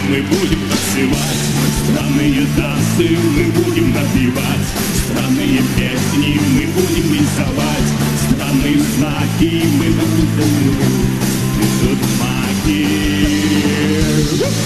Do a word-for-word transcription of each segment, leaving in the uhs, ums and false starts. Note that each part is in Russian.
мы будем танцевать, странные танцы мы будем напевать, странные песни мы будем рисовать, странные знаки мы будем тут магии.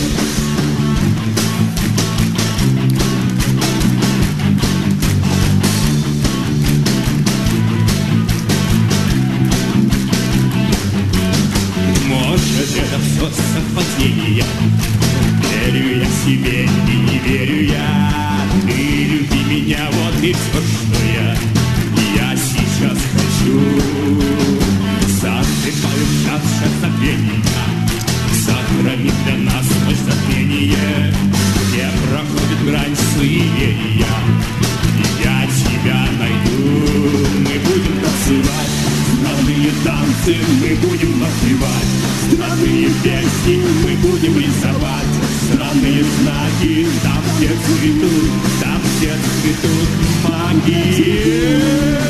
Может, это все совпадение? Верю я себе и не верю я. Ты люби меня, вот и все, что я Я сейчас хочу. Засыпаю в час забвения, сохрани для нас ночь затмение, где проходит грань суеверия. Я тебя найду, мы будем танцевать, странные танцы мы будем напевать, странные песни мы будем рисовать, странные знаки там, где цветут, там, где цветут магии.